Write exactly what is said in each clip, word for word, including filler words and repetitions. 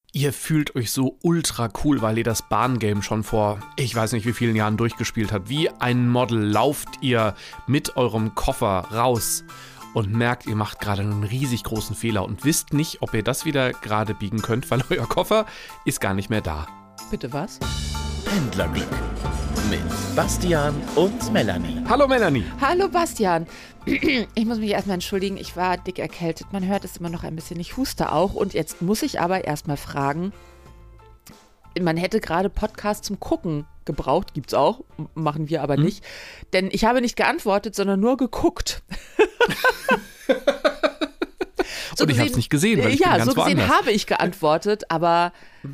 Ihr fühlt euch so ultra cool, weil ihr das Bahngame schon vor, ich weiß nicht wie vielen Jahren durchgespielt habt. Wie ein Model lauft ihr mit eurem Koffer raus und merkt, ihr macht gerade einen riesig großen Fehler und wisst nicht, ob ihr das wieder gerade biegen könnt, weil euer Koffer ist gar nicht mehr da. Bitte was? Pendlerglück mit Bastian und Melanie. Hallo Melanie. Hallo Bastian. Ich muss mich erstmal entschuldigen, ich war dick erkältet. Man hört es immer noch ein bisschen, ich huste auch. Und jetzt muss ich aber erstmal fragen, man hätte gerade Podcast zum Gucken gebraucht, gibt's auch, machen wir aber hm. nicht. Denn ich habe nicht geantwortet, sondern nur geguckt. so und ich habe es nicht gesehen, weil ich ja, bin ganz so gesehen woanders. habe ich geantwortet, aber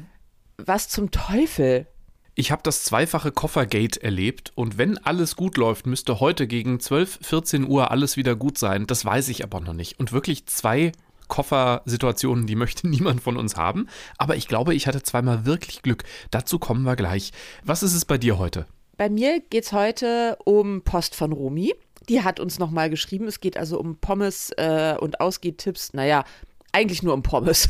was zum Teufel? Ich habe das zweifache Koffergate erlebt und wenn alles gut läuft, müsste heute gegen zwölf, vierzehn Uhr alles wieder gut sein. Das weiß ich aber noch nicht. Und wirklich zwei Koffersituationen, die möchte niemand von uns haben. Aber ich glaube, ich hatte zweimal wirklich Glück. Dazu kommen wir gleich. Was ist es bei dir heute? Bei mir geht es heute um Post von Romy. Die hat uns nochmal geschrieben. Es geht also um Pommes äh, und Ausgehtipps. Naja, eigentlich nur um Pommes.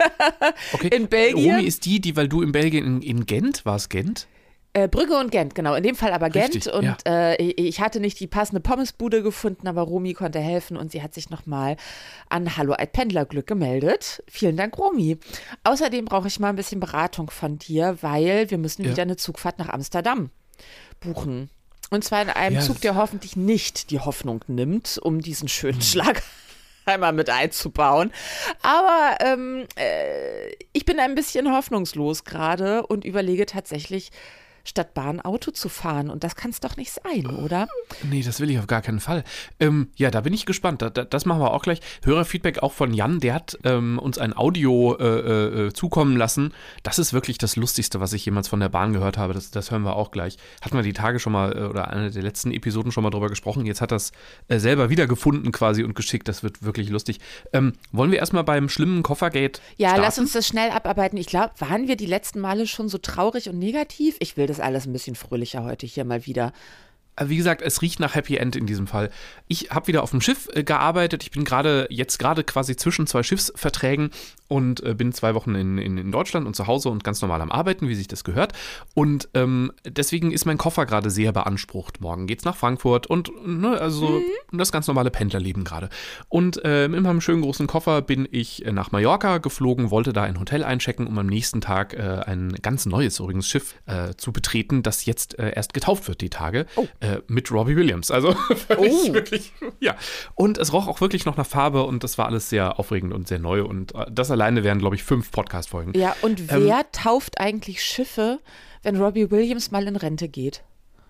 Okay. In Belgien. Romy ist die, die, weil du in Belgien, in, in Gent, war es Gent? Äh, Brügge und Gent, genau. In dem Fall aber Gent. Richtig, und ja. äh, ich hatte nicht die passende Pommesbude gefunden, aber Romy konnte helfen und sie hat sich nochmal an Hallo Alt Pendlerglück gemeldet. Vielen Dank, Romy. Außerdem brauche ich mal ein bisschen Beratung von dir, weil wir müssen ja. wieder eine Zugfahrt nach Amsterdam buchen. Und zwar in einem ja, Zug, der hoffentlich nicht die Hoffnung nimmt, um diesen schönen Schlag einmal mit einzubauen. Aber ähm, äh, ich bin ein bisschen hoffnungslos gerade und überlege tatsächlich, statt Bahn Auto zu fahren. Und das kann es doch nicht sein, oder? Nee, das will ich auf gar keinen Fall. Ähm, ja, da bin ich gespannt. Da, da, das machen wir auch gleich. Hörerfeedback auch von Jan, der hat ähm, uns ein Audio äh, äh, zukommen lassen. Das ist wirklich das Lustigste, was ich jemals von der Bahn gehört habe. Das, das hören wir auch gleich. Hatten wir die Tage schon mal, äh, oder eine der letzten Episoden schon mal drüber gesprochen. Jetzt hat er es äh, selber wiedergefunden quasi und geschickt. Das wird wirklich lustig. Ähm, wollen wir erstmal beim schlimmen Koffergate Ja, starten? lass uns das schnell abarbeiten. Ich glaube, waren wir die letzten Male schon so traurig und negativ? Ich will das alles ein bisschen fröhlicher heute hier mal wieder. Wie gesagt, es riecht nach Happy End in diesem Fall. Ich habe wieder auf dem Schiff äh, gearbeitet. Ich bin gerade jetzt gerade quasi zwischen zwei Schiffsverträgen und äh, bin zwei Wochen in, in, in Deutschland und zu Hause und ganz normal am Arbeiten, wie sich das gehört. Und ähm, deswegen ist mein Koffer gerade sehr beansprucht. Morgen geht's nach Frankfurt und ne, also mhm. das ganz normale Pendlerleben gerade. Und äh, mit meinem schönen großen Koffer bin ich äh, nach Mallorca geflogen, wollte da ein Hotel einchecken, um am nächsten Tag äh, ein ganz neues übrigens Schiff äh, zu betreten, das jetzt äh, erst getauft wird die Tage. Oh. Äh, mit Robbie Williams. Also oh. wirklich, ja. Und es roch auch wirklich noch nach Farbe und das war alles sehr aufregend und sehr neu und das alleine wären, glaube ich, fünf Podcast-Folgen. Ja, und wer ähm, tauft eigentlich Schiffe, wenn Robbie Williams mal in Rente geht?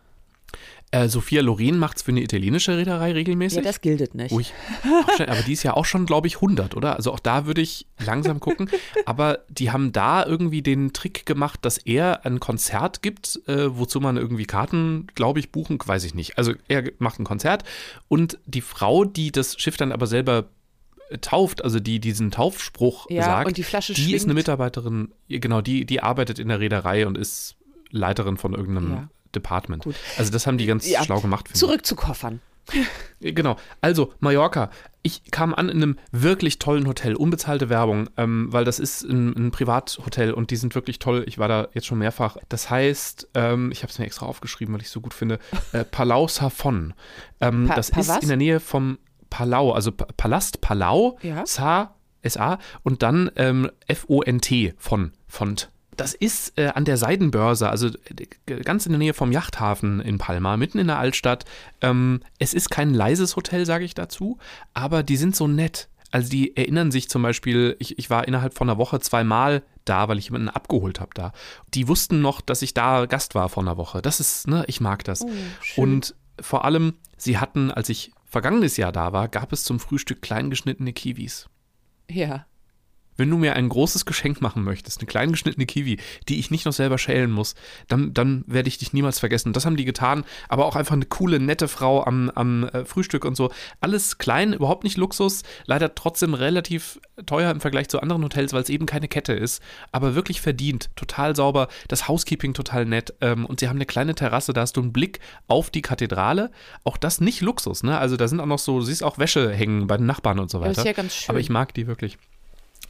Äh, Sophia Loren macht es für eine italienische Reederei regelmäßig. Ja, das gilt nicht. Ui, schon, aber die ist ja auch schon, glaube ich, hundert, oder? Also auch da würde ich langsam gucken. Aber die haben da irgendwie den Trick gemacht, dass er ein Konzert gibt, äh, wozu man irgendwie Karten, glaube ich, buchen, weiß ich nicht. Also er macht ein Konzert und die Frau, die das Schiff dann aber selber tauft, also die diesen Taufspruch ja, sagt, und die Flasche die schwingt. ist eine Mitarbeiterin, genau, die, die arbeitet in der Reederei und ist Leiterin von irgendeinem ja. Department. Gut. Also das haben die ganz ja. schlau gemacht. Zurück ich. zu Koffern. Genau, also Mallorca. Ich kam an in einem wirklich tollen Hotel, unbezahlte Werbung, ähm, weil das ist ein, ein Privathotel und die sind wirklich toll. Ich war da jetzt schon mehrfach. Das heißt, ähm, ich habe es mir extra aufgeschrieben, weil ich es so gut finde, äh, Palau Safon. Ähm, pa- das pa- ist was? in der Nähe vom Palau, also pa- Palast Palau, ja. Sa, S A und dann ähm, F O N T von Font. Das ist äh, an der Seidenbörse, also äh, ganz in der Nähe vom Yachthafen in Palma, mitten in der Altstadt. Ähm, es ist kein leises Hotel, sage ich dazu, aber die sind so nett. Also die erinnern sich zum Beispiel, ich, ich war innerhalb von einer Woche zweimal da, weil ich jemanden abgeholt habe da. Die wussten noch, dass ich da Gast war vor einer Woche. Das ist, ne, ich mag das. Oh, schön. Und vor allem, sie hatten, als ich vergangenes Jahr da war, gab es zum Frühstück kleingeschnittene Kiwis. Ja. Wenn du mir ein großes Geschenk machen möchtest, eine klein geschnittene Kiwi, die ich nicht noch selber schälen muss, dann, dann werde ich dich niemals vergessen. Das haben die getan, aber auch einfach eine coole, nette Frau am, am äh, Frühstück und so. Alles klein, überhaupt nicht Luxus, leider trotzdem relativ teuer im Vergleich zu anderen Hotels, weil es eben keine Kette ist, aber wirklich verdient, total sauber, das Housekeeping total nett ähm, und sie haben eine kleine Terrasse, da hast du einen Blick auf die Kathedrale, auch das nicht Luxus, ne? Also da sind auch noch so, du siehst auch Wäsche hängen bei den Nachbarn und so weiter. Das ist ja ganz schön. Aber ich mag die wirklich.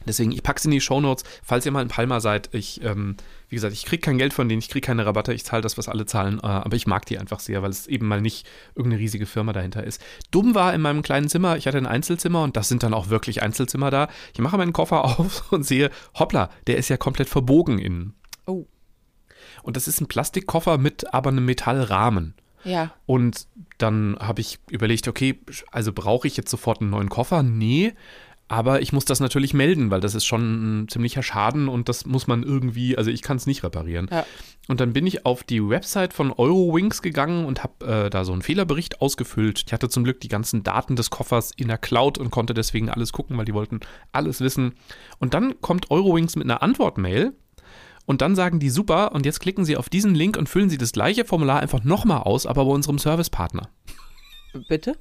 Deswegen, ich packe es in die Shownotes, falls ihr mal in Palma seid. Ich, ähm, wie gesagt, ich kriege kein Geld von denen, ich kriege keine Rabatte, ich zahle das, was alle zahlen, äh, aber ich mag die einfach sehr, weil es eben mal nicht irgendeine riesige Firma dahinter ist. Dumm war in meinem kleinen Zimmer, ich hatte ein Einzelzimmer und das sind dann auch wirklich Einzelzimmer da. Ich mache meinen Koffer auf und sehe, hoppla, der ist ja komplett verbogen innen. Oh. Und das ist ein Plastikkoffer mit aber einem Metallrahmen. Ja. Und dann habe ich überlegt, okay, also brauche ich jetzt sofort einen neuen Koffer? Nee. Aber ich muss das natürlich melden, weil das ist schon ein ziemlicher Schaden und das muss man irgendwie, also ich kann es nicht reparieren. Ja. Und dann bin ich auf die Website von Eurowings gegangen und habe äh, da so einen Fehlerbericht ausgefüllt. Ich hatte zum Glück die ganzen Daten des Koffers in der Cloud und konnte deswegen alles gucken, weil die wollten alles wissen. Und dann kommt Eurowings mit einer Antwortmail und dann sagen die, super, und jetzt klicken Sie auf diesen Link und füllen Sie das gleiche Formular einfach nochmal aus, aber bei unserem Servicepartner. Bitte?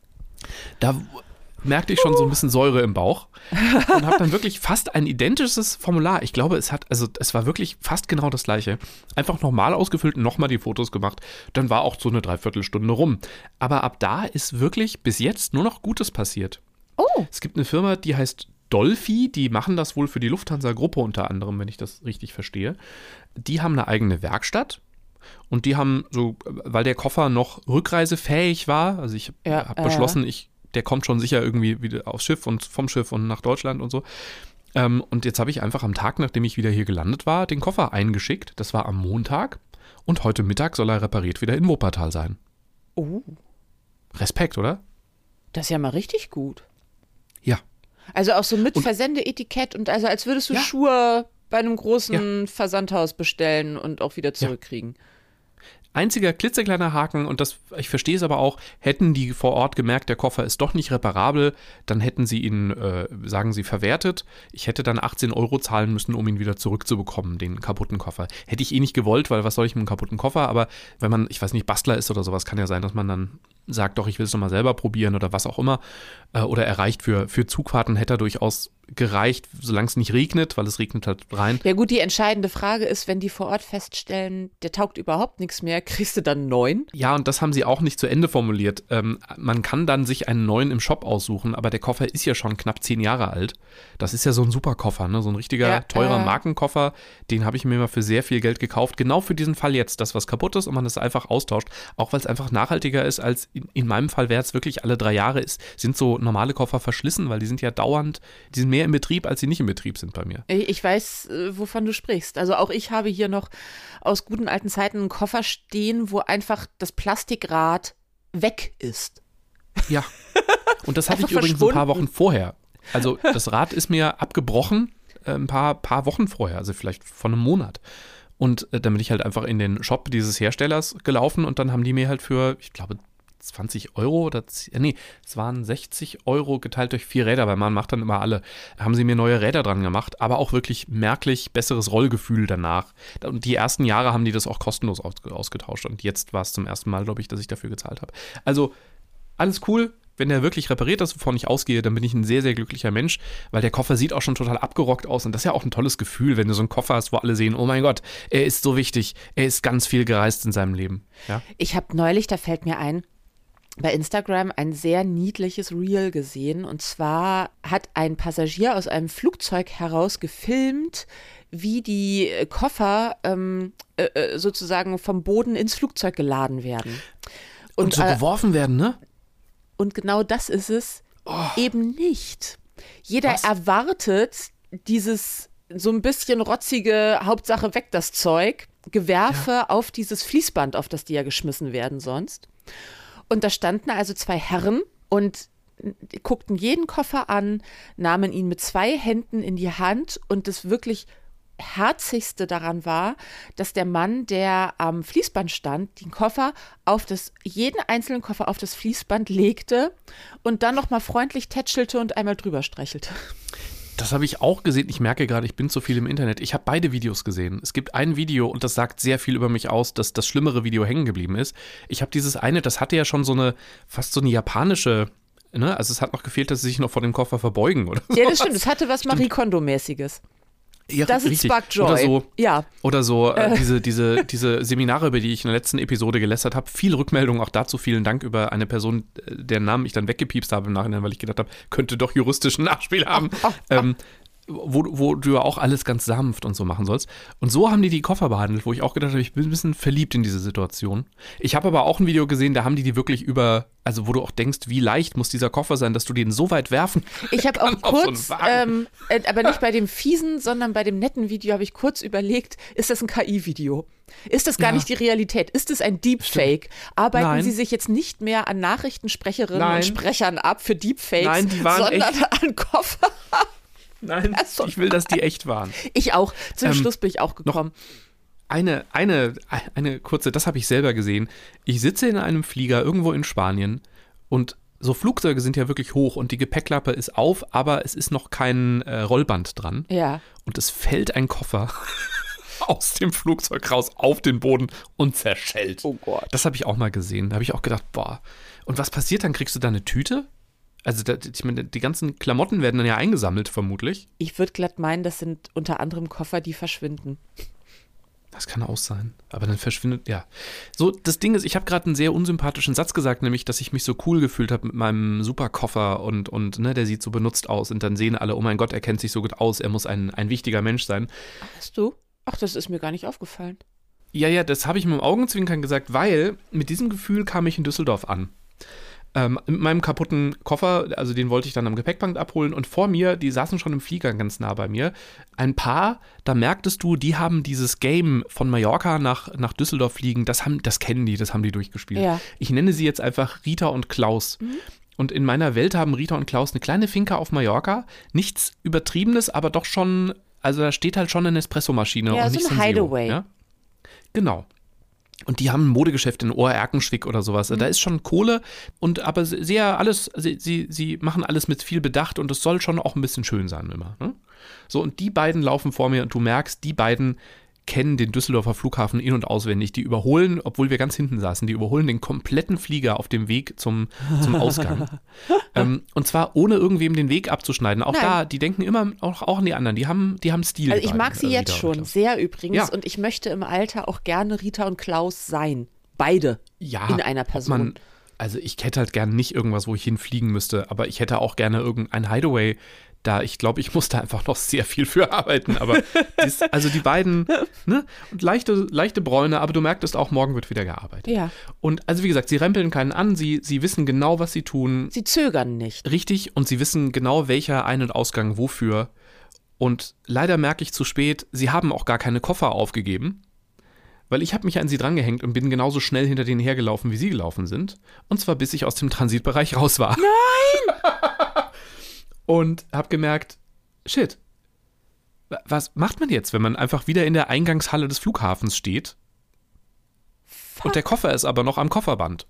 Da merkte ich schon so ein bisschen Säure im Bauch und habe dann wirklich fast ein identisches Formular. Ich glaube, es hat, also es war wirklich fast genau das gleiche. Einfach nochmal ausgefüllt und nochmal die Fotos gemacht. Dann war auch so eine Dreiviertelstunde rum. Aber ab da ist wirklich bis jetzt nur noch Gutes passiert. Oh. Es gibt eine Firma, die heißt Dolphy, die machen das wohl für die Lufthansa-Gruppe unter anderem, wenn ich das richtig verstehe. Die haben eine eigene Werkstatt. Und die haben so, weil der Koffer noch rückreisefähig war, also ich Ja, habe äh. beschlossen, ich der kommt schon sicher irgendwie wieder aufs Schiff und vom Schiff und nach Deutschland und so. Ähm, und jetzt habe ich einfach am Tag, nachdem ich wieder hier gelandet war, den Koffer eingeschickt. Das war am Montag. Und heute Mittag soll er repariert wieder in Wuppertal sein. Oh. Respekt, oder? Das ist ja mal richtig gut. Ja. Also auch so mit Und- Versendeetikett und also als würdest du Ja. Schuhe bei einem großen Versandhaus bestellen und auch wieder zurückkriegen. Einziger klitzekleiner Haken, und das, ich verstehe es aber auch, hätten die vor Ort gemerkt, der Koffer ist doch nicht reparabel, dann hätten sie ihn, äh, sagen sie, verwertet. Ich hätte dann achtzehn Euro zahlen müssen, um ihn wieder zurückzubekommen, den kaputten Koffer. Hätte ich eh nicht gewollt, weil was soll ich mit einem kaputten Koffer, aber wenn man, ich weiß nicht, Bastler ist oder sowas, kann ja sein, dass man dann sagt, doch, ich will es nochmal selber probieren oder was auch immer. Äh, oder erreicht für, für Zugfahrten hätte er durchaus gereicht, solange es nicht regnet, weil es regnet halt rein. Ja gut, die entscheidende Frage ist, wenn die vor Ort feststellen, der taugt überhaupt nichts mehr, kriegst du dann einen neuen? Ja, und das haben sie auch nicht zu Ende formuliert. Ähm, man kann dann sich einen neuen im Shop aussuchen, aber der Koffer ist ja schon knapp zehn Jahre alt. Das ist ja so ein super Koffer, ne? So ein richtiger, Ja, teurer äh. Markenkoffer. Den habe ich mir mal für sehr viel Geld gekauft. Genau für diesen Fall jetzt, dass was kaputt ist und man das einfach austauscht. Auch weil es einfach nachhaltiger ist, als in, in meinem Fall wäre es wirklich alle drei Jahre ist, sind so normale Koffer verschlissen, weil die sind ja dauernd, die sind mehr im Betrieb, als sie nicht im Betrieb sind bei mir. Ich ich weiß, äh, wovon du sprichst. Also auch ich habe hier noch aus guten alten Zeiten einen Koffer stehen, wo einfach das Plastikrad weg ist. Ja. Und das hatte Einfach ich übrigens ein paar verschwunden. Wochen vorher. Also das Rad ist mir abgebrochen, äh, ein paar, paar Wochen vorher, also vielleicht von einem Monat. Und äh, dann bin ich halt einfach in den Shop dieses Herstellers gelaufen und dann haben die mir halt für, ich glaube, zwanzig Euro oder, z- äh, nee, es waren sechzig Euro geteilt durch vier Räder, weil man macht dann immer alle, haben sie mir neue Räder dran gemacht, aber auch wirklich merklich besseres Rollgefühl danach. Und die ersten Jahre haben die das auch kostenlos aus, ausgetauscht und jetzt war es zum ersten Mal, glaube ich, dass ich dafür gezahlt habe. Also alles cool. Wenn der wirklich repariert ist, wovon ich ausgehe, dann bin ich ein sehr, sehr glücklicher Mensch, weil der Koffer sieht auch schon total abgerockt aus und das ist ja auch ein tolles Gefühl, wenn du so einen Koffer hast, wo alle sehen, oh mein Gott, er ist so wichtig, er ist ganz viel gereist in seinem Leben. Ja? Ich habe neulich, da fällt mir ein, bei Instagram ein sehr niedliches Reel gesehen. Und zwar hat ein Passagier aus einem Flugzeug heraus gefilmt, wie die Koffer ähm, äh, sozusagen vom Boden ins Flugzeug geladen werden. Und, Und, so äh, geworfen werden, ne? Und genau das ist es eben nicht. Jeder Was? erwartet dieses so ein bisschen rotzige, Hauptsache weg das Zeug, Gewerfe auf dieses Fließband, auf das die ja geschmissen werden sonst. Und da standen also zwei Herren und guckten jeden Koffer an, nahmen ihn mit zwei Händen in die Hand und das wirklich Herzigste daran war, dass der Mann, der am Fließband stand, den Koffer auf das, jeden einzelnen Koffer auf das Fließband legte und dann nochmal freundlich tätschelte und einmal drüber streichelte. Das habe ich auch gesehen. Ich merke gerade, ich bin zu viel im Internet. Ich habe beide Videos gesehen. Es gibt ein Video und das sagt sehr viel über mich aus, dass das schlimmere Video hängen geblieben ist. Ich habe dieses eine, das hatte ja schon so eine, fast so eine japanische, ne? Also es hat noch gefehlt, dass sie sich noch vor dem Koffer verbeugen oder so. Ja, das stimmt. Das hatte was Marie Kondo-mäßiges. Ja, Das ist richtig. Spark Joy. Oder so, Ja. oder so äh, diese, diese, diese Seminare, über die ich in der letzten Episode gelästert habe. Viel Rückmeldung, auch dazu vielen Dank über eine Person, deren Namen ich dann weggepiepst habe im Nachhinein, weil ich gedacht habe, könnte doch juristischen Nachspiel haben. Ähm, wo, wo du ja auch alles ganz sanft und so machen sollst. Und so haben die die Koffer behandelt, wo ich auch gedacht habe, ich bin ein bisschen verliebt in diese Situation. Ich habe aber auch ein Video gesehen, da haben die die wirklich über, also wo du auch denkst, wie leicht muss dieser Koffer sein, dass du den so weit werfen Ich habe auch kurz, so einen ähm, äh, aber nicht bei dem fiesen, sondern bei dem netten Video habe ich kurz überlegt, ist das ein K I-Video? Ist das gar Ja. nicht die Realität? Ist es ein Deepfake? Arbeiten Nein. sie sich jetzt nicht mehr an Nachrichtensprecherinnen Nein. und Sprechern ab für Deepfakes, Nein, die waren sondern echt. an Koffer? Nein, Also- ich will, dass die echt waren. Ich auch. Zum Ähm, Schluss bin ich auch gekommen. Eine, eine, eine kurze, das habe ich selber gesehen. Ich sitze in einem Flieger irgendwo in Spanien und so Flugzeuge sind ja wirklich hoch und die Gepäckklappe ist auf, aber es ist noch kein äh, Rollband dran. Ja. Und es fällt ein Koffer aus dem Flugzeug raus auf den Boden und zerschellt. Oh Gott. Das habe ich auch mal gesehen. Da habe ich auch gedacht, boah. Und was passiert dann? Kriegst du da eine Tüte? Also da, ich meine, die ganzen Klamotten werden dann ja eingesammelt, vermutlich. Ich würde glatt meinen, das sind unter anderem Koffer, die verschwinden. Das kann auch sein. Aber dann verschwindet, ja. So, das Ding ist, ich habe gerade einen sehr unsympathischen Satz gesagt, nämlich, dass ich mich so cool gefühlt habe mit meinem Superkoffer und, und ne, der sieht so benutzt aus. Und dann sehen alle, oh mein Gott, er kennt sich so gut aus, er muss ein, ein wichtiger Mensch sein. Hast du? Ach, das ist mir gar nicht aufgefallen. Ja, ja, das habe ich mit dem Augenzwinkern gesagt, weil mit diesem Gefühl kam ich in Düsseldorf an. Ähm, mit meinem kaputten Koffer, also den wollte ich dann am Gepäckband abholen und vor mir, die saßen schon im Flieger ganz nah bei mir, ein Paar, da merktest du, die haben dieses Game von Mallorca nach, nach Düsseldorf fliegen, das, haben, das kennen die, das haben die durchgespielt. Ja. Ich nenne sie jetzt einfach Rita und Klaus. Mhm. Und in meiner Welt haben Rita und Klaus eine kleine Finca auf Mallorca, nichts Übertriebenes, aber doch schon, also da steht halt schon eine Espressomaschine Ja, und so nicht ein Senseo, Hideaway. Ja? Genau. Und die haben ein Modegeschäft in Ohr-Erkenschwick oder sowas. Mhm. Da ist schon Kohle und aber sehr alles, sie, sie, sie machen alles mit viel Bedacht und es soll schon auch ein bisschen schön sein immer. Ne? So, und die beiden laufen vor mir und du merkst, die beiden kennen den Düsseldorfer Flughafen in- und auswendig. Die überholen, obwohl wir ganz hinten saßen, die überholen den kompletten Flieger auf dem Weg zum, zum Ausgang. ähm, und zwar ohne irgendwem den Weg abzuschneiden. Auch Nein. da, die denken immer auch, auch an die anderen. Die haben, die haben Stil. Also ich beiden, mag sie äh, jetzt Rita und schon Klaus. sehr übrigens Ja. und ich möchte im Alter auch gerne Rita und Klaus sein. Beide Ja, in einer Person. Man, also ich hätte halt gerne nicht irgendwas, wo ich hinfliegen müsste, aber ich hätte auch gerne irgendein Hideaway. Da, ich glaube, ich muss da einfach noch sehr viel für arbeiten. Aber dies, also die beiden, ne? Und leichte, leichte Bräune, aber du merktest auch, morgen wird wieder gearbeitet. Ja. Und also wie gesagt, sie rempeln keinen an, sie, sie wissen genau, was sie tun. Sie zögern nicht. Richtig, und sie wissen genau, welcher Ein- und Ausgang wofür. Und leider merke ich zu spät, sie haben auch gar keine Koffer aufgegeben. Weil ich habe mich an sie drangehängt und bin genauso schnell hinter denen hergelaufen, wie sie gelaufen sind. Und zwar bis ich aus dem Transitbereich raus war. Nein! Und habe gemerkt, shit, was macht man jetzt, wenn man einfach wieder in der Eingangshalle des Flughafens steht? Fuck. Und der Koffer ist aber noch am Kofferband.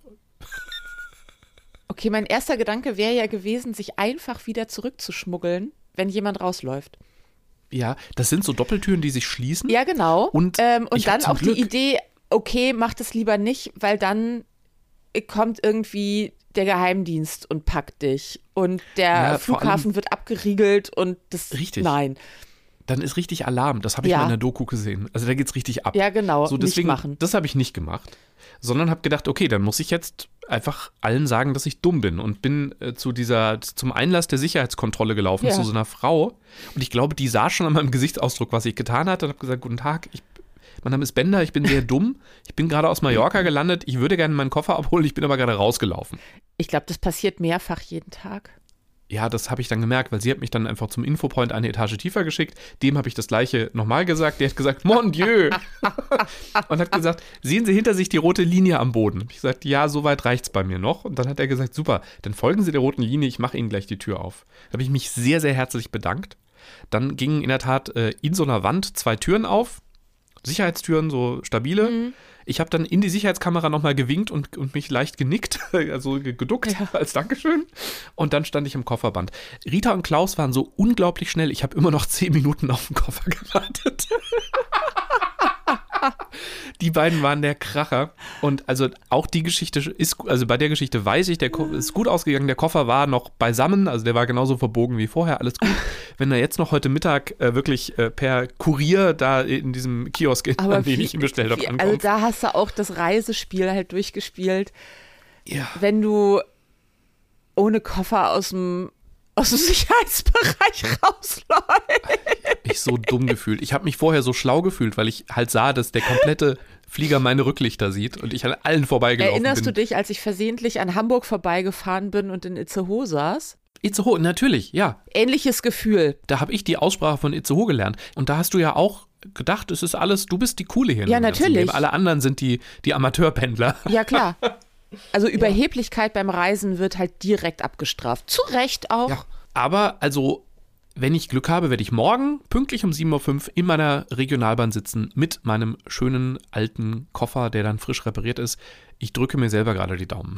Okay, mein erster Gedanke wäre ja gewesen, sich einfach wieder zurückzuschmuggeln, wenn jemand rausläuft. Ja, das sind so Doppeltüren, die sich schließen. Ja, genau. Und ähm, und ich hab dann zum auch Glück- die Idee, okay, mach das lieber nicht, weil dann kommt irgendwie der Geheimdienst und packt dich. Und der Ja, vor Flughafen allem- wird abgeriegelt und das. Richtig. Nein. Dann ist richtig Alarm. Das habe ich Ja. mal in der Doku gesehen. Also da geht's richtig ab. Ja, genau. So, nicht deswegen, machen. das habe ich nicht gemacht, sondern habe gedacht, okay, dann muss ich jetzt einfach allen sagen, dass ich dumm bin und bin äh, zu dieser, zum Einlass der Sicherheitskontrolle gelaufen, Ja. zu so einer Frau. Und ich glaube, die sah schon an meinem Gesichtsausdruck, was ich getan hatte und habe gesagt, guten Tag, ich, mein Name ist Bender, ich bin sehr dumm, ich bin gerade aus Mallorca gelandet, ich würde gerne meinen Koffer abholen, ich bin aber gerade rausgelaufen. Ich glaube, das passiert mehrfach jeden Tag. Ja, das habe ich dann gemerkt, weil sie hat mich dann einfach zum Infopoint eine Etage tiefer geschickt. Dem habe ich das gleiche nochmal gesagt. Der hat gesagt, mon Dieu. Und hat gesagt, sehen Sie hinter sich die rote Linie am Boden? Ich gesagt, ja, so weit reicht's bei mir noch. Und dann hat er gesagt, super, dann folgen Sie der roten Linie, ich mache Ihnen gleich die Tür auf. Da habe ich mich sehr, sehr herzlich bedankt. Dann gingen in der Tat äh, in so einer Wand zwei Türen auf. Sicherheitstüren, so stabile. Mhm. Ich habe dann in die Sicherheitskamera nochmal gewinkt und, und mich leicht genickt, also geduckt Ja. als Dankeschön. Und dann stand ich im Kofferband. Rita und Klaus waren so unglaublich schnell. Ich habe immer noch zehn Minuten auf den Koffer gewartet. Die beiden waren der Kracher. Und also auch die Geschichte ist, also bei der Geschichte weiß ich, der Ko- ist gut ausgegangen. Der Koffer war noch beisammen, also der war genauso verbogen wie vorher, alles gut. Wenn er jetzt noch heute Mittag äh, wirklich äh, per Kurier da in diesem Kiosk, an den ich ihn bestellt habe, wie, ankommt. also da hast du auch das Reisespiel halt durchgespielt. Ja. Wenn du ohne Koffer aus dem aus dem Sicherheitsbereich rausläuft. Ich habe mich so dumm gefühlt. Ich habe mich vorher so schlau gefühlt, weil ich halt sah, dass der komplette Flieger meine Rücklichter sieht und ich an allen vorbeigelaufen Erinnerst bin. Erinnerst du dich, als ich versehentlich an Hamburg vorbeigefahren bin und in Itzehoe saß? Itzehoe, natürlich, ja. Ähnliches Gefühl. Da habe ich die Aussprache von Itzehoe gelernt. Und da hast du ja auch gedacht, es ist alles, du bist die Coole hier. Ja, natürlich. Alle anderen sind die, die Amateurpendler. Ja, klar. Also Überheblichkeit ja. beim Reisen wird halt direkt abgestraft. Zu Recht auch. Ja, aber also, wenn ich Glück habe, werde ich morgen pünktlich um sieben Uhr fünf in meiner Regionalbahn sitzen mit meinem schönen alten Koffer, der dann frisch repariert ist. Ich drücke mir selber gerade die Daumen.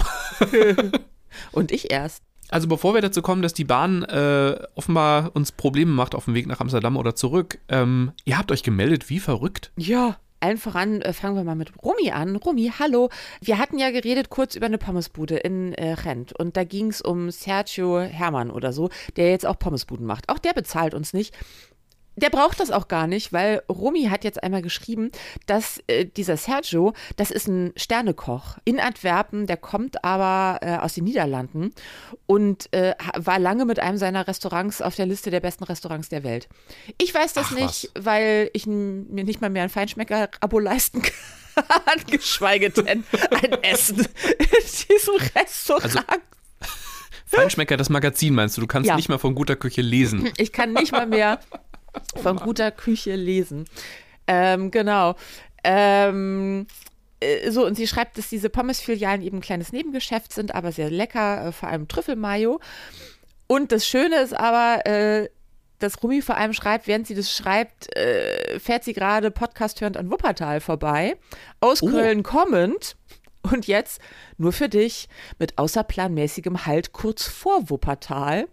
Und ich erst. Also bevor wir dazu kommen, dass die Bahn äh, offenbar uns Probleme macht auf dem Weg nach Amsterdam oder zurück, ähm, ihr habt euch gemeldet, wie verrückt. Ja. Allen voran äh, fangen wir mal mit Romy an. Romy, hallo. Wir hatten ja geredet kurz über eine Pommesbude in äh, Rent und da ging es um Sergio Hermann oder so, der jetzt auch Pommesbuden macht. Auch der bezahlt uns nicht. Der braucht das auch gar nicht, weil Romy hat jetzt einmal geschrieben, dass äh, dieser Sergio, das ist ein Sternekoch in Antwerpen, der kommt aber äh, aus den Niederlanden und äh, war lange mit einem seiner Restaurants auf der Liste der besten Restaurants der Welt. Ich weiß das Ach, nicht, was? weil ich n- mir nicht mal mehr ein Feinschmecker-Abo leisten kann, geschweige denn ein Essen in diesem Restaurant. Also, Feinschmecker, das Magazin meinst du? Du kannst Ja. nicht mal von guter Küche lesen. Ich kann nicht mal mehr von guter Küche lesen. Ähm, genau. Ähm, äh, so, und sie schreibt, dass diese Pommes-Filialen eben ein kleines Nebengeschäft sind, aber sehr lecker, äh, vor allem Trüffelmayo. Und das Schöne ist aber, äh, dass Romy vor allem schreibt, während sie das schreibt, äh, fährt sie gerade podcasthörend an Wuppertal vorbei, aus Oh. Köln kommend. Und jetzt nur für dich mit außerplanmäßigem Halt kurz vor Wuppertal.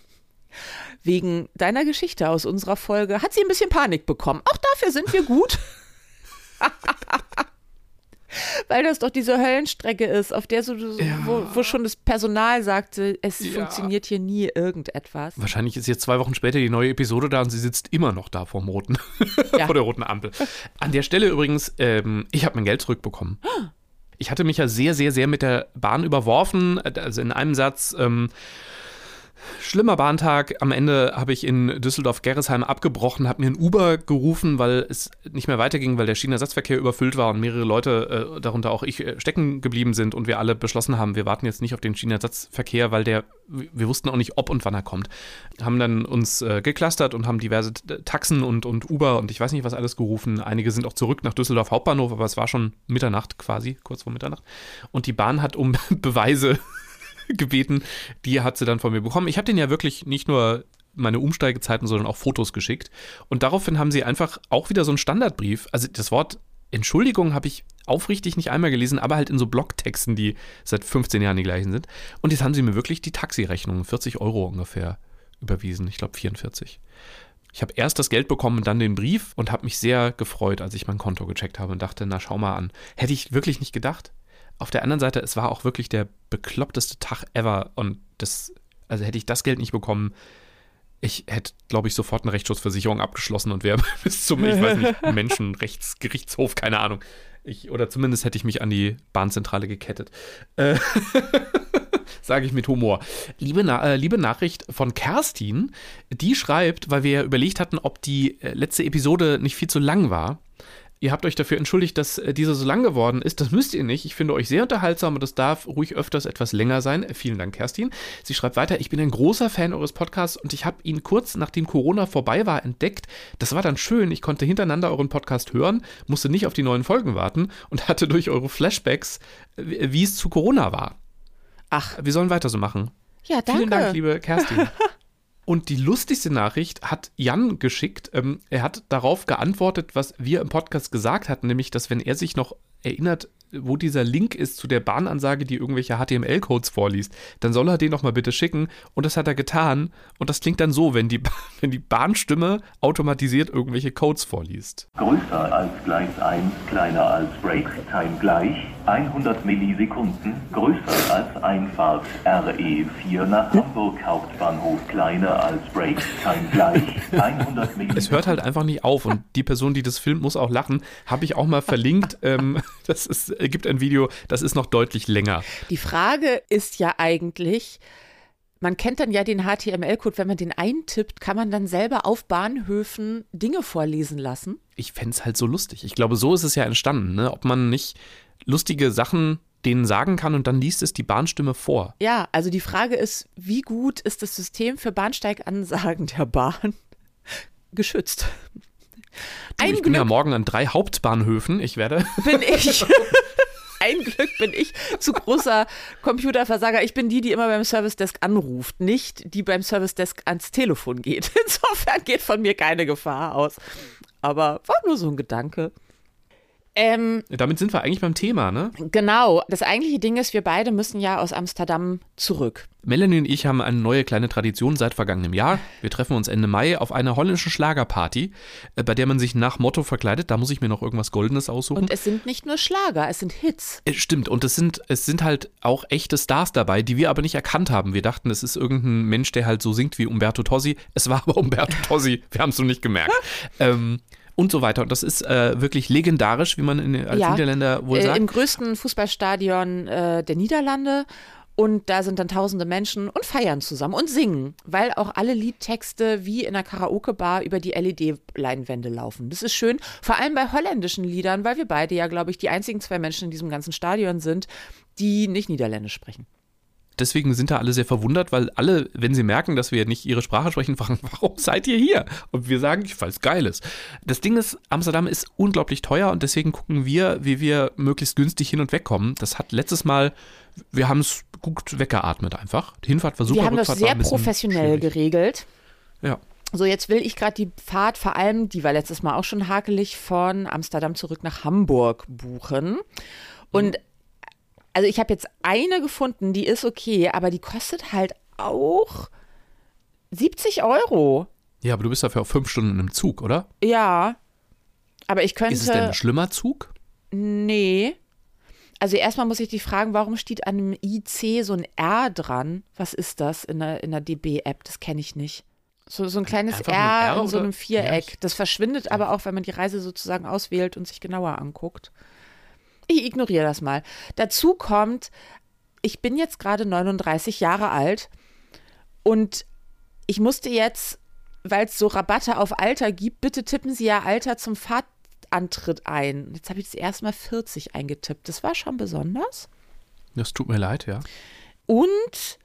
Wegen deiner Geschichte aus unserer Folge hat sie ein bisschen Panik bekommen. Auch dafür sind wir gut. Weil das doch diese Höllenstrecke ist, auf der so, so Ja. wo, wo schon das Personal sagte, es Ja. funktioniert hier nie irgendetwas. Wahrscheinlich ist jetzt zwei Wochen später die neue Episode da und sie sitzt immer noch da vorm roten, Ja. vor der roten Ampel. An der Stelle übrigens, ähm, ich habe mein Geld zurückbekommen. Ich hatte mich ja sehr, sehr, sehr mit der Bahn überworfen. Also in einem Satz, ähm, schlimmer Bahntag. Am Ende habe ich in Düsseldorf-Gerresheim abgebrochen, habe mir ein Uber gerufen, weil es nicht mehr weiterging, weil der Schienenersatzverkehr überfüllt war und mehrere Leute, äh, darunter auch ich, äh, stecken geblieben sind und wir alle beschlossen haben, wir warten jetzt nicht auf den Schienenersatzverkehr, weil der, wir wussten auch nicht, ob und wann er kommt. Haben dann uns äh, geclustert und haben diverse Taxen und, und Uber und ich weiß nicht, was alles gerufen. Einige sind auch zurück nach Düsseldorf Hauptbahnhof, aber es war schon Mitternacht quasi, kurz vor Mitternacht. Und die Bahn hat um Beweise gebeten, die hat sie dann von mir bekommen. Ich habe denen ja wirklich nicht nur meine Umsteigezeiten, sondern auch Fotos geschickt. Und daraufhin haben sie einfach auch wieder so einen Standardbrief. Also das Wort Entschuldigung habe ich aufrichtig nicht einmal gelesen, aber halt in so Blogtexten, die seit fünfzehn Jahren die gleichen sind. Und jetzt haben sie mir wirklich die Taxirechnung, vierzig Euro ungefähr, überwiesen. Ich glaube vierundvierzig. Ich habe erst das Geld bekommen und dann den Brief und habe mich sehr gefreut, als ich mein Konto gecheckt habe und dachte, na schau mal an. Hätte ich wirklich nicht gedacht. Auf der anderen Seite, es war auch wirklich der bekloppteste Tag ever und das, also hätte ich das Geld nicht bekommen, ich hätte, glaube ich, sofort eine Rechtsschutzversicherung abgeschlossen und wäre bis zum, ich weiß nicht, Menschenrechtsgerichtshof, keine Ahnung. Ich, oder zumindest hätte ich mich an die Bahnzentrale gekettet. Äh, Sage ich mit Humor. Liebe, Na- äh, liebe Nachricht von Kerstin, die schreibt, weil wir ja überlegt hatten, ob die äh, letzte Episode nicht viel zu lang war. Ihr habt euch dafür entschuldigt, dass äh, diese so lang geworden ist. Das müsst ihr nicht. Ich finde euch sehr unterhaltsam und es darf ruhig öfters etwas länger sein. Äh, vielen Dank, Kerstin. Sie schreibt weiter, ich bin ein großer Fan eures Podcasts und ich habe ihn kurz nachdem Corona vorbei war entdeckt. Das war dann schön. Ich konnte hintereinander euren Podcast hören, musste nicht auf die neuen Folgen warten und hatte durch eure Flashbacks, äh, wie es zu Corona war. Ach, Wir sollen weiter so machen. ja, danke. Vielen Dank, liebe Kerstin. Und die lustigste Nachricht hat Jan geschickt. Ähm, er hat darauf geantwortet, was wir im Podcast gesagt hatten, nämlich, dass wenn er sich noch erinnert, wo dieser Link ist zu der Bahnansage, die irgendwelche H T M L-Codes vorliest, dann soll er den noch mal bitte schicken. Und das hat er getan. Und das klingt dann so, wenn die, wenn die Bahnstimme automatisiert irgendwelche Codes vorliest. Größer als Gleis eins, kleiner als Break-Time gleich, hundert Millisekunden, größer als Einfahrt R E vier nach Hamburg Hauptbahnhof, kleiner als Break-Time gleich, hundert Millisekunden. Es hört halt einfach nicht auf und die Person, die das filmt, muss auch lachen. Habe ich auch mal verlinkt. ähm, das ist, gibt ein Video, das ist noch deutlich länger. Die Frage ist ja eigentlich, man kennt dann ja den H T M L-Code, wenn man den eintippt, kann man dann selber auf Bahnhöfen Dinge vorlesen lassen. Ich fände es halt so lustig. Ich glaube, so ist es ja entstanden, ne? Ob man nicht lustige Sachen denen sagen kann und dann liest es die Bahnstimme vor. Ja, also die Frage ist, wie gut ist das System für Bahnsteigansagen der Bahn geschützt? Du, ich bin ja morgen an drei Hauptbahnhöfen. Ich werde... Bin ich... Ein Glück bin ich zu großer Computerversager. Ich bin die, die immer beim Service Desk anruft, nicht die beim Service Desk ans Telefon geht. Insofern geht von mir keine Gefahr aus. Aber war nur so ein Gedanke. Ähm, Damit sind wir eigentlich beim Thema, ne? Genau. Das eigentliche Ding ist, wir beide müssen ja aus Amsterdam zurück. Melanie und ich haben eine neue kleine Tradition seit vergangenem Jahr. Wir treffen uns Ende Mai auf einer holländischen Schlagerparty, bei der man sich nach Motto verkleidet. Da muss ich mir noch irgendwas Goldenes aussuchen. Und es sind nicht nur Schlager, es sind Hits. Stimmt, und es sind, es sind halt auch echte Stars dabei, die wir aber nicht erkannt haben. Wir dachten, es ist irgendein Mensch, der halt so singt wie Umberto Tozzi. Es war aber Umberto Tozzi, wir haben es nur nicht gemerkt. ähm, Und so weiter. Und das ist äh, wirklich legendarisch, wie man in, als ja, Niederländer wohl sagt. Äh, im größten Fußballstadion äh, der Niederlande. Und da sind dann tausende Menschen und feiern zusammen und singen, weil auch alle Liedtexte wie in einer Karaoke-Bar über die L E D-Leinwände laufen. Das ist schön, vor allem bei holländischen Liedern, weil wir beide ja, glaube ich, die einzigen zwei Menschen in diesem ganzen Stadion sind, die nicht Niederländisch sprechen. Deswegen sind da alle sehr verwundert, weil alle, wenn sie merken, dass wir nicht ihre Sprache sprechen, fragen, warum seid ihr hier? Und wir sagen, weil es geil ist. Das Ding ist, Amsterdam ist unglaublich teuer und deswegen gucken wir, wie wir möglichst günstig hin und weg kommen. Das hat letztes Mal, wir haben es gut weggeatmet einfach. Die Hinfahrt war super. Wir haben das Rückfahrt sehr war ein bisschen professionell schwierig. geregelt. Ja. So, jetzt will ich gerade die Fahrt, vor allem, die war letztes Mal auch schon hakelig, von Amsterdam zurück nach Hamburg buchen. Und mhm. Also ich habe jetzt eine gefunden, die ist okay, aber die kostet halt auch siebzig Euro. Ja, aber du bist dafür auf fünf Stunden im Zug, oder? Ja, aber ich könnte... Ist es denn ein schlimmer Zug? Nee. Also erstmal muss ich dich fragen, warum steht an einem I C so ein R dran? Was ist das in der, in der D B-App? Das kenne ich nicht. So, so ein kleines Einfach nur ein R R in so oder? einem Viereck. Ja, Das verschwindet aber auch, wenn man die Reise sozusagen auswählt und sich genauer anguckt. Ich ignoriere das mal. Dazu kommt, ich bin jetzt gerade neununddreißig Jahre alt und ich musste jetzt, weil es so Rabatte auf Alter gibt, bitte tippen Sie ja Alter zum Fahrtantritt ein. Jetzt habe ich das erste Mal vierzig eingetippt. Das war schon besonders. Das tut mir leid, ja. Und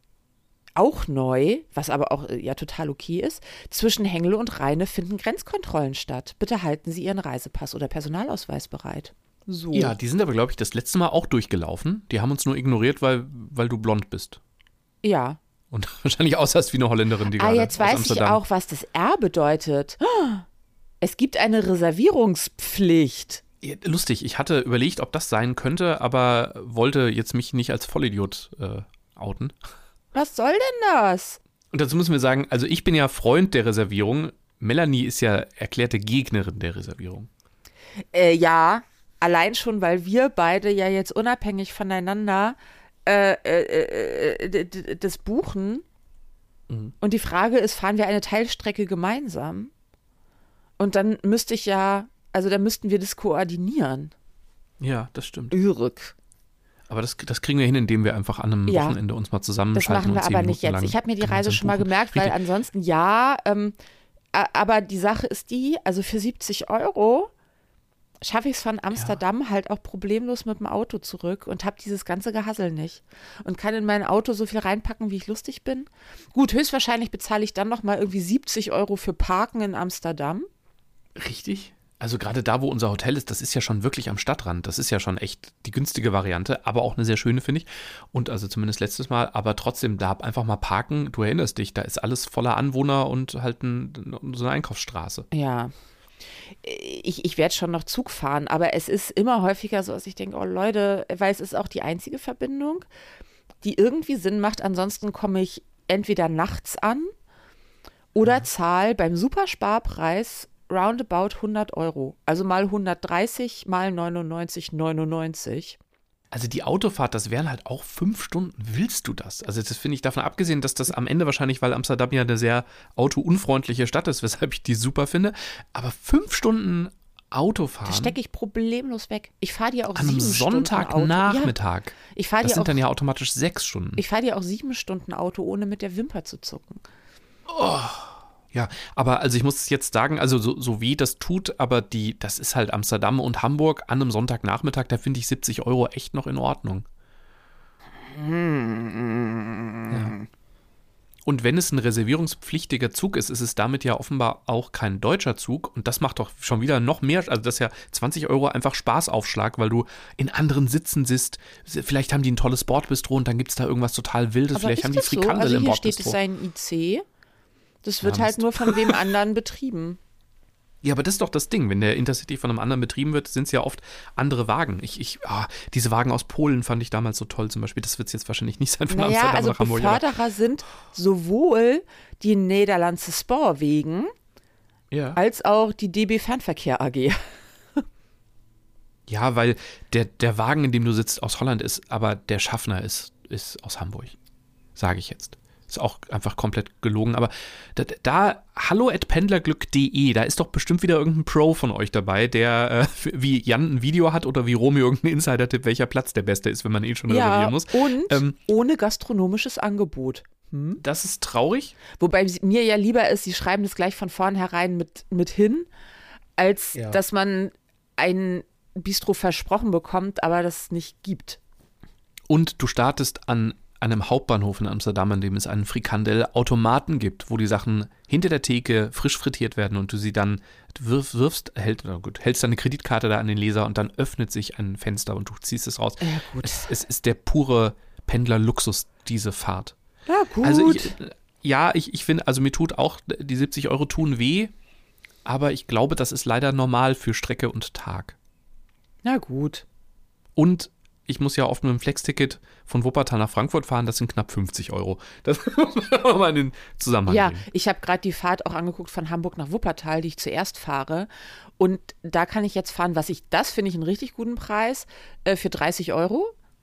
auch neu, was aber auch ja total okay ist, zwischen Hengelo und Rheine finden Grenzkontrollen statt. Bitte halten Sie Ihren Reisepass oder Personalausweis bereit. So. Ja, die sind aber, glaube ich, das letzte Mal auch durchgelaufen. Die haben uns nur ignoriert, weil, weil du blond bist. Ja. Und wahrscheinlich aussahst wie eine Holländerin, die ah, gerade jetzt aus weiß Amsterdam. ich auch, was das R bedeutet. Es gibt eine Reservierungspflicht. Ja, lustig, ich hatte überlegt, ob das sein könnte, aber wollte jetzt mich nicht als Vollidiot äh, outen. Was soll denn das? Und dazu müssen wir sagen, also ich bin ja Freund der Reservierung. Melanie ist ja erklärte Gegnerin der Reservierung. Äh, ja, allein schon, weil wir beide ja jetzt unabhängig voneinander äh, äh, äh, das buchen. Mhm. Und die Frage ist, fahren wir eine Teilstrecke gemeinsam? Und dann müsste ich ja, also dann müssten wir das koordinieren. Ja, das stimmt. Irrück. Aber das, das kriegen wir hin, indem wir einfach an einem ja, Wochenende uns mal das zusammenschalten. machen wir und aber nicht jetzt. Ich habe mir die Reise schon mal gemerkt, weil ansonsten ja, ähm, aber die Sache ist die, also für siebzig Euro schaffe ich es von Amsterdam ja. halt auch problemlos mit dem Auto zurück und habe dieses ganze Gehassel nicht. Und kann in mein Auto so viel reinpacken, wie ich lustig bin. Gut, höchstwahrscheinlich bezahle ich dann nochmal irgendwie siebzig Euro für Parken in Amsterdam. Richtig. Also gerade da, wo unser Hotel ist, das ist ja schon wirklich am Stadtrand. Das ist ja schon echt die günstige Variante, aber auch eine sehr schöne, finde ich. Und also zumindest letztes Mal, aber trotzdem, da einfach mal parken, du erinnerst dich, da ist alles voller Anwohner und halt ein, so eine Einkaufsstraße. Ja. Ich, ich werde schon noch Zug fahren, aber es ist immer häufiger so, dass ich denke, oh Leute, weil es ist auch die einzige Verbindung, die irgendwie Sinn macht. Ansonsten komme ich entweder nachts an oder zahle beim Supersparpreis roundabout hundert Euro. Also mal hundertdreißig, mal neunundneunzig neunundneunzig. Also die Autofahrt, das wären halt auch fünf Stunden. Willst du das? Also das finde ich davon abgesehen, dass das am Ende wahrscheinlich, weil Amsterdam ja eine sehr autounfreundliche Stadt ist, weshalb ich die super finde. Aber fünf Stunden Autofahren? Das stecke ich problemlos weg. Ich fahre dir auch An einem sieben Stunden Auto. Sonntagnachmittag. Ja, ich fahre Das dir sind auch, dann ja automatisch sechs Stunden. ich fahre dir auch sieben Stunden Auto, ohne mit der Wimper zu zucken. Ja, aber also ich muss jetzt sagen, also so, so weh das tut, aber die, das ist halt Amsterdam und Hamburg an einem Sonntagnachmittag, da finde ich siebzig Euro echt noch in Ordnung. Ja. Und wenn es ein reservierungspflichtiger Zug ist, ist es damit ja offenbar auch kein deutscher Zug. Und das macht doch schon wieder noch mehr, also das ist ja zwanzig Euro einfach Spaßaufschlag, weil du in anderen Sitzen sitzt. Vielleicht haben die ein tolles Bordbistro und dann gibt es da irgendwas total Wildes. Aber Vielleicht ist haben die das so? Frikandel Also im hier Bordbistro. steht, es sei ein I C. Das wird Ja, halt Mist. nur von wem anderen betrieben. Ja, aber das ist doch das Ding. Wenn der Intercity von einem anderen betrieben wird, sind es ja oft andere Wagen. Ich, ich, ah, diese Wagen aus Polen fand ich damals so toll zum Beispiel. Das wird es jetzt wahrscheinlich nicht sein von Naja, Amsterdam also nach Hamburg. aber- Beförderer sind sowohl die Nederlandse Spoorwegen Ja. als auch die D B Fernverkehr A G. ja, weil der, der Wagen, in dem du sitzt, aus Holland ist, aber der Schaffner ist, ist aus Hamburg. Sage ich jetzt. Ist auch einfach komplett gelogen. Aber da, da hallo at pendlerglück punkt de, da ist doch bestimmt wieder irgendein Pro von euch dabei, der äh, wie Jan ein Video hat oder wie Romeo irgendein Insider-Tipp, welcher Platz der beste ist, wenn man ihn schon Ja, reservieren muss. und Ähm, ohne gastronomisches Angebot. Hm? Das ist traurig. Wobei mir ja lieber ist, sie schreiben das gleich von vornherein mit, mit hin, als Ja. dass man ein Bistro versprochen bekommt, aber das nicht gibt. Und du startest an einem Hauptbahnhof in Amsterdam, an dem es einen Frikandel-Automaten gibt, wo die Sachen hinter der Theke frisch frittiert werden und du sie dann wirf, wirfst, hält, na gut, hältst deine Kreditkarte da an den Leser und dann öffnet sich ein Fenster und du ziehst es raus. Ja, gut. Es, es ist der pure Pendler-Luxus, diese Fahrt. Ja, gut. Also ich, ja, ich, ich finde, also mir tut auch, die siebzig Euro tun weh, aber ich glaube, das ist leider normal für Strecke und Tag. Na gut. Und ich muss ja oft mit dem Flex-Ticket von Wuppertal nach Frankfurt fahren, das sind knapp fünfzig Euro. Das muss man auch mal in den Zusammenhang Ja, bringen. ich habe gerade die Fahrt auch angeguckt von Hamburg nach Wuppertal, die ich zuerst fahre. Und da kann ich jetzt fahren, was ich, das finde ich einen richtig guten Preis, äh, für dreißig Euro.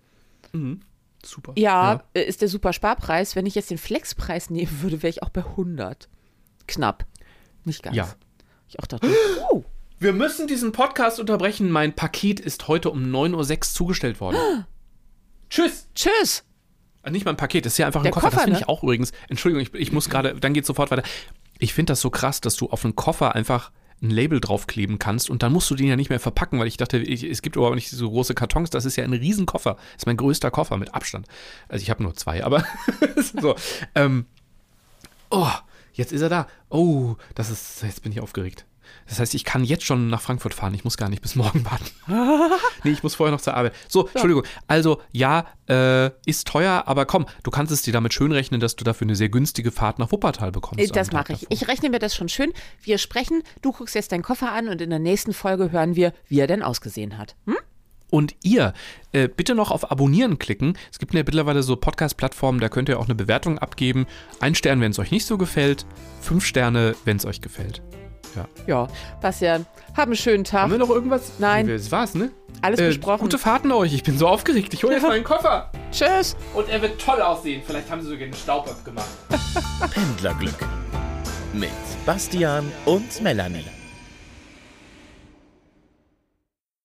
Super. Ja, äh, ist der super Sparpreis. Wenn ich jetzt den Flexpreis nehmen würde, wäre ich auch bei hundert. Knapp. Nicht ganz. Ja. Ich auch dachte, oh, Wir müssen diesen Podcast unterbrechen. Mein Paket ist heute um neun Uhr sechs zugestellt worden. Tschüss. tschüss. Also nicht mal ein Paket, das ist ja einfach ein Der Koffer. Koffer, Das finde ne? ich auch übrigens. Entschuldigung, ich, ich muss gerade, dann geht's sofort weiter. Ich finde das so krass, dass du auf einen Koffer einfach ein Label draufkleben kannst und dann musst du den ja nicht mehr verpacken, weil ich dachte, ich, es gibt überhaupt nicht so große Kartons. Das ist ja ein Riesenkoffer. Das ist mein größter Koffer mit Abstand. Also ich habe nur zwei, aber so. Ähm, oh, jetzt ist er da. Oh, das ist, jetzt bin ich aufgeregt. Das heißt, ich kann jetzt schon nach Frankfurt fahren. Ich muss gar nicht bis morgen warten. Nee, ich muss vorher noch zur Arbeit. So, Entschuldigung. Also, ja, äh, ist teuer, aber komm, du kannst es dir damit schön rechnen, dass du dafür eine sehr günstige Fahrt nach Wuppertal bekommst. Äh, Das am Tag mache ich. davor. Ich rechne mir das schon schön. Wir sprechen, du guckst jetzt deinen Koffer an und in der nächsten Folge hören wir, wie er denn ausgesehen hat. Hm? Und ihr, äh, bitte noch auf Abonnieren klicken. Es gibt ja mittlerweile so Podcast-Plattformen, da könnt ihr auch eine Bewertung abgeben. Ein Stern, wenn es euch nicht so gefällt. Fünf Sterne, wenn es euch gefällt. Ja. Ja, Bastian, hab einen schönen Tag. Haben wir noch irgendwas? Nein. Das war's, ne? Alles Äh, besprochen. Gute Fahrten euch. Ich bin so aufgeregt. Ich hole jetzt meinen Koffer. Tschüss. Und er wird toll aussehen. Vielleicht haben sie sogar den Staub abgemacht. Pendlerglück mit Bastian und Melanie.